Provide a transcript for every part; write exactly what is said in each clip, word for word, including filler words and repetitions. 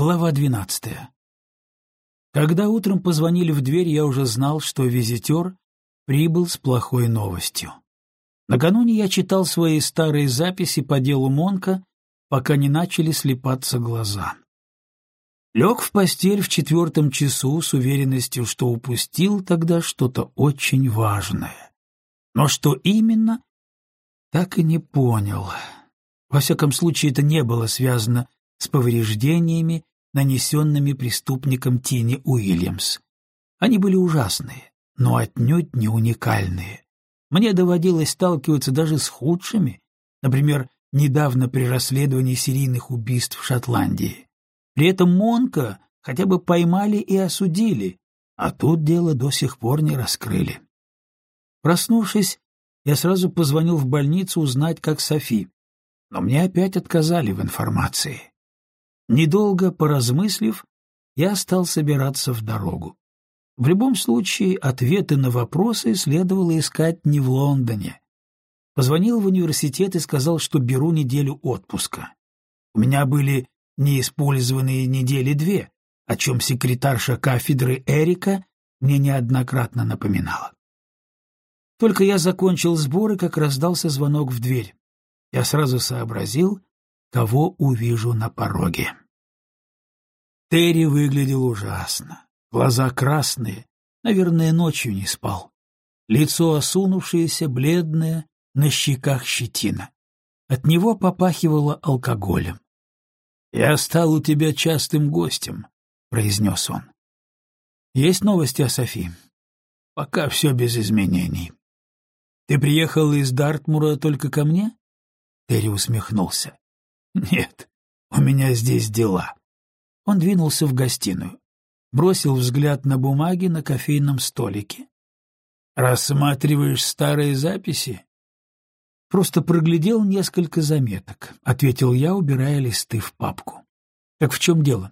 Глава двенадцатая. Когда утром позвонили в дверь, я уже знал, что визитер прибыл с плохой новостью. Накануне я читал свои старые записи по делу Монка, пока не начали слипаться глаза. Лег в постель в четвертом часу с уверенностью, что упустил тогда что-то очень важное. Но что именно, так и не понял. Во всяком случае, это не было связано с повреждениями, нанесенными преступником Тини Уильямс. Они были ужасные, но отнюдь не уникальные. Мне доводилось сталкиваться даже с худшими, например, недавно при расследовании серийных убийств в Шотландии. При этом Монка хотя бы поймали и осудили, а тут дело до сих пор не раскрыли. Проснувшись, я сразу позвонил в больницу узнать, как Софи, но мне опять отказали в информации. Недолго поразмыслив, я стал собираться в дорогу. В любом случае, ответы на вопросы следовало искать не в Лондоне. Позвонил в университет и сказал, что беру неделю отпуска. У меня были неиспользованные недели две, о чем секретарша кафедры Эрика мне неоднократно напоминала. Только я закончил сборы, как раздался звонок в дверь. Я сразу сообразил, кого увижу на пороге. Терри выглядел ужасно. Глаза красные, наверное, ночью не спал. Лицо осунувшееся, бледное, на щеках щетина. От него попахивало алкоголем. «Я стал у тебя частым гостем», — произнес он. «Есть новости о Софи?» «Пока все без изменений». «Ты приехал из Дартмура только ко мне?» Терри усмехнулся. «Нет, у меня здесь дела». Он двинулся в гостиную, бросил взгляд на бумаги на кофейном столике. «Рассматриваешь старые записи?» «Просто проглядел несколько заметок», — ответил я, убирая листы в папку. «Так в чем дело?»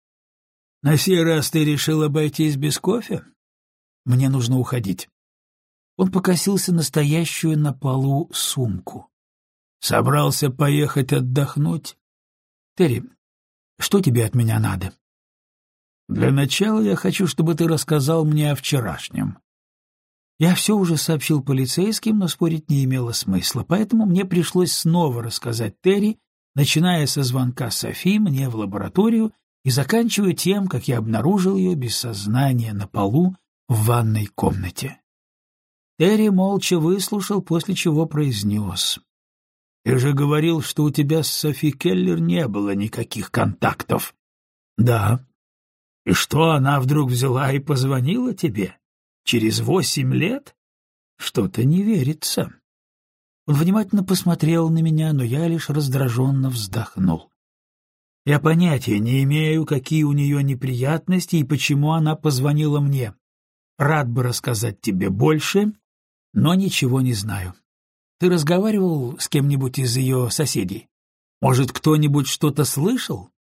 «На сей раз ты решил обойтись без кофе?» «Мне нужно уходить». Он покосился на стоящую на полу сумку. «Собрался поехать отдохнуть?» «Терри, что тебе от меня надо?» «Для начала я хочу, чтобы ты рассказал мне о вчерашнем». Я все уже сообщил полицейским, но спорить не имело смысла, поэтому мне пришлось снова рассказать Терри, начиная со звонка Софи мне в лабораторию и заканчивая тем, как я обнаружил ее без сознания на полу в ванной комнате. Терри молча выслушал, после чего произнес: «Ты же говорил, что у тебя с Софи Келлер не было никаких контактов». «Да». «И что, она вдруг взяла и позвонила тебе? Через восемь лет? Что-то не верится». Он внимательно посмотрел на меня, но я лишь раздраженно вздохнул. «Я понятия не имею, какие у нее неприятности и почему она позвонила мне. Рад бы рассказать тебе больше, но ничего не знаю. Ты разговаривал с кем-нибудь из ее соседей? Может, кто-нибудь что-то слышал?»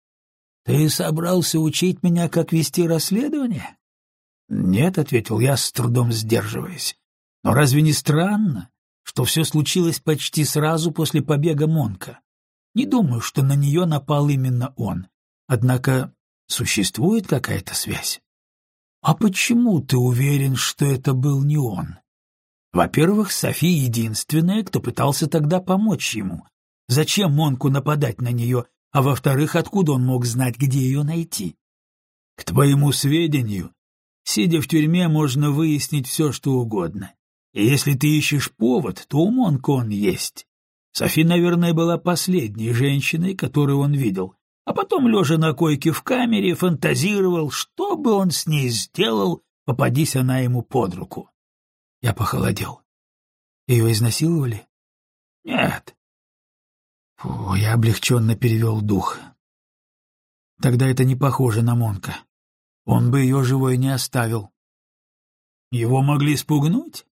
«Ты собрался учить меня, как вести расследование?» «Нет», — ответил я, с трудом сдерживаясь. «Но разве не странно, что все случилось почти сразу после побега Монка? Не думаю, что на нее напал именно он. Однако существует какая-то связь». «А почему ты уверен, что это был не он?» «Во-первых, Софи единственная, кто пытался тогда помочь ему. Зачем Монку нападать на нее? А во-вторых, откуда он мог знать, где ее найти?» «К твоему сведению, сидя в тюрьме, можно выяснить все, что угодно. И если ты ищешь повод, то у Монка он есть. Софи, наверное, была последней женщиной, которую он видел, а потом, лежа на койке в камере, фантазировал, что бы он с ней сделал, попадись она ему под руку». Я похолодел. «Ее изнасиловали?» «Нет». Фу, я облегченно перевел дух. Тогда это не похоже на Монка. Он бы ее живой не оставил. Его могли спугнуть?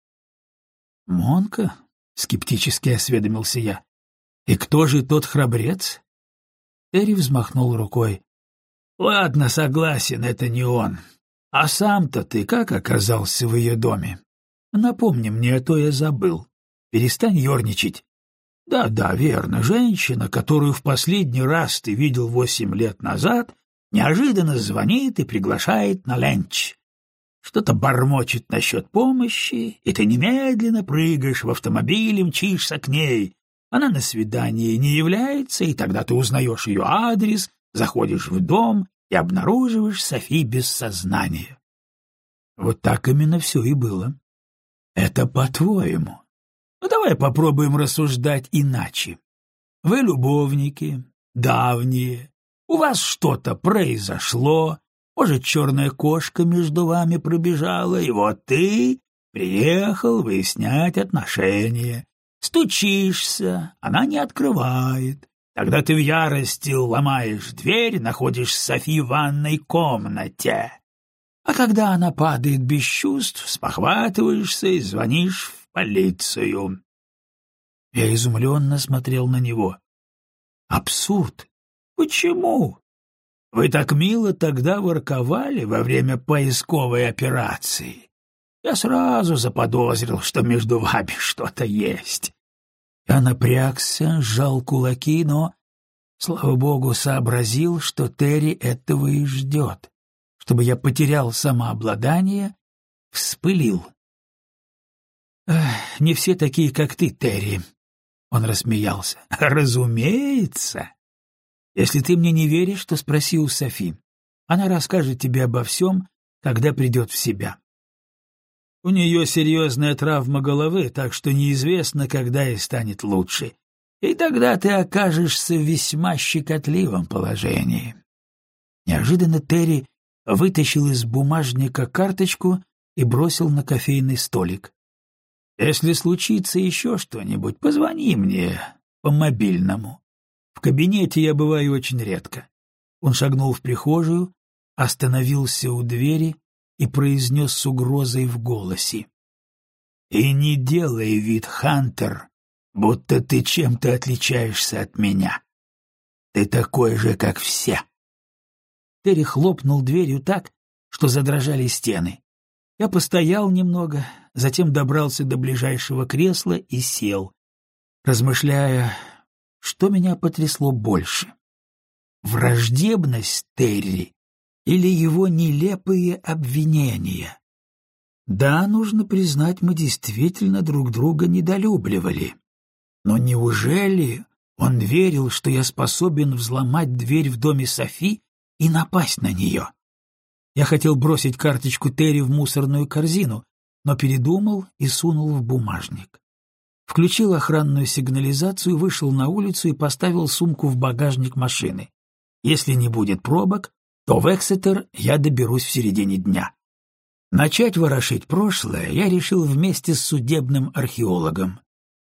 Монка? Скептически осведомился я. И кто же тот храбрец? Терри взмахнул рукой. Ладно, согласен, это не он. А сам-то ты как оказался в ее доме? Напомни мне, а то я забыл. Перестань ерничать. Да-да, верно, женщина, которую в последний раз ты видел восемь лет назад, Неожиданно звонит и приглашает на ленч. Что-то бормочет насчет помощи, и ты немедленно прыгаешь в автомобиль и мчишься к ней. Она на свидание не является, и тогда ты узнаешь ее адрес, заходишь в дом и обнаруживаешь Софи без сознания. Вот так именно все и было. Это по-твоему. Ну, давай попробуем рассуждать иначе. Вы любовники, давние, у вас что-то произошло, может, черная кошка между вами пробежала, и вот ты приехал выяснять отношения. Стучишься, она не открывает. Тогда ты в ярости ломаешь дверь, находишь Софи в ванной комнате. А когда она падает без чувств, спохватываешься и звонишь в полицию. Я изумленно смотрел на него. Абсурд. Почему? Вы так мило тогда ворковали во время поисковой операции. Я сразу заподозрил, что между вами что-то есть. Я напрягся, сжал кулаки, но, слава богу, сообразил, что Терри этого и ждет. Чтобы я потерял самообладание, вспылил. — Не все такие, как ты, Терри. Он рассмеялся. — Разумеется. Если ты мне не веришь, то спроси у Софи. Она расскажет тебе обо всем, когда придет в себя. У нее серьезная травма головы, так что неизвестно, когда ей станет лучше. И тогда ты окажешься в весьма щекотливом положении. Неожиданно Терри вытащил из бумажника карточку и бросил на кофейный столик. «Если случится еще что-нибудь, позвони мне по мобильному. В кабинете я бываю очень редко». Он шагнул в прихожую, остановился у двери и произнес с угрозой в голосе. «И не делай вид, Хантер, будто ты чем-то отличаешься от меня. Ты такой же, как все». Терри хлопнул дверью так, что задрожали стены. Я постоял немного, затем добрался до ближайшего кресла и сел, размышляя, что меня потрясло больше — враждебность Терри или его нелепые обвинения. Да, нужно признать, мы действительно друг друга недолюбливали. Но неужели он верил, что я способен взломать дверь в доме Софи и напасть на нее? Я хотел бросить карточку Терри в мусорную корзину, но передумал и сунул в бумажник. Включил охранную сигнализацию, вышел на улицу и поставил сумку в багажник машины. Если не будет пробок, то в Эксетер я доберусь в середине дня. Начать ворошить прошлое я решил вместе с судебным археологом.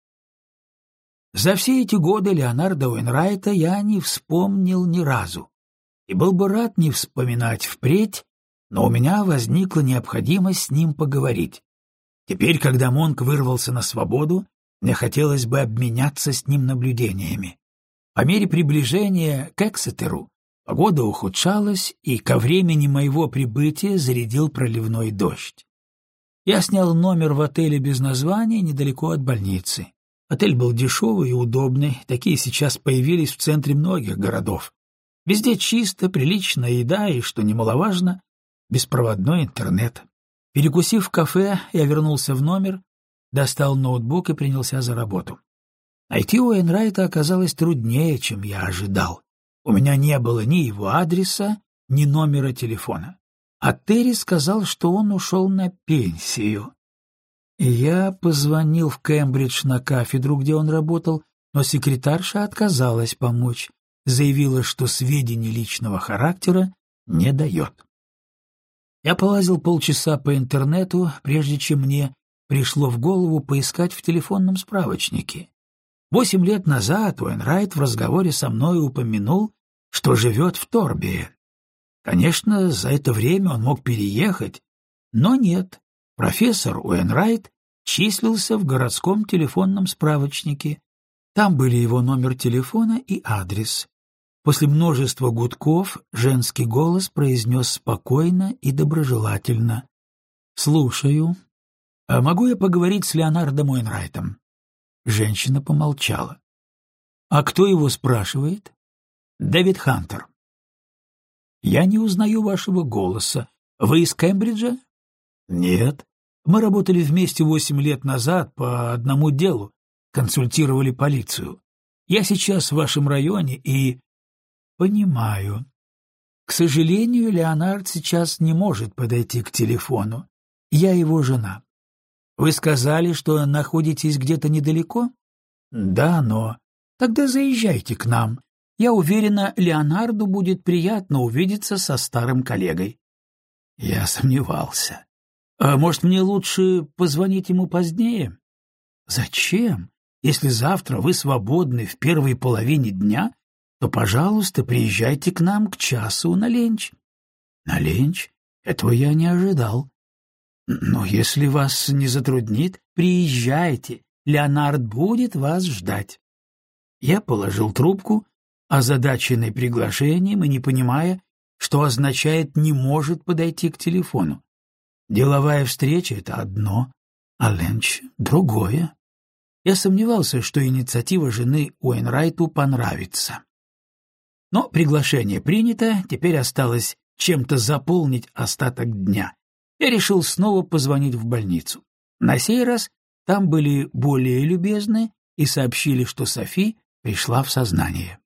За все эти годы Леонарда Уэйнрайта я не вспомнил ни разу. И был бы рад не вспоминать впредь, но у меня возникла необходимость с ним поговорить. Теперь, когда Монк вырвался на свободу, мне хотелось бы обменяться с ним наблюдениями. По мере приближения к Эксетеру погода ухудшалась, и ко времени моего прибытия зарядил проливной дождь. Я снял номер в отеле без названия недалеко от больницы. Отель был дешевый и удобный, такие сейчас появились в центре многих городов. Везде чисто, приличная еда и, что немаловажно, беспроводной интернет. Перекусив в кафе, я вернулся в номер, достал ноутбук и принялся за работу. Найти Уэйнрайта оказалось труднее, чем я ожидал. У меня не было ни его адреса, ни номера телефона. А Терри сказал, что он ушел на пенсию. И я позвонил в Кембридж на кафедру, где он работал, но секретарша отказалась помочь, заявила, что сведений личного характера не дает. Я полазил полчаса по интернету, прежде чем мне пришло в голову поискать в телефонном справочнике. Восемь лет назад Уэйнрайт в разговоре со мной упомянул, что живет в Торбие. Конечно, за это время он мог переехать, но нет. Профессор Уэйнрайт числился в городском телефонном справочнике. Там были его номер телефона и адрес. После множества гудков женский голос произнес спокойно и доброжелательно: «Слушаю. А могу я поговорить с Леонардом Уэйнрайтом?» Женщина помолчала. «А кто его спрашивает?» «Дэвид Хантер». «Я не узнаю вашего голоса. Вы из Кембриджа?» «Нет. Мы работали вместе восемь лет назад по одному делу, консультировали полицию. Я сейчас в вашем районе и...» «Понимаю. К сожалению, Леонард сейчас не может подойти к телефону. Я его жена. Вы сказали, что находитесь где-то недалеко?» «Да, но...» «Тогда заезжайте к нам. Я уверена, Леонарду будет приятно увидеться со старым коллегой». Я сомневался. «А может, мне лучше позвонить ему позднее?» «Зачем? Если завтра вы свободны в первой половине дня, то, пожалуйста, приезжайте к нам к часу на ленч». «На ленч? Этого я не ожидал». «Но если вас не затруднит, приезжайте. Леонард будет вас ждать». Я положил трубку, озадаченный приглашением и не понимая, что означает «не может подойти к телефону». Деловая встреча — это одно, а ленч — другое. Я сомневался, что инициатива жены Уэйнрайту понравится. Но приглашение принято, теперь осталось чем-то заполнить остаток дня. Я решил снова позвонить в больницу. На сей раз там были более любезны и сообщили, что Софи пришла в сознание.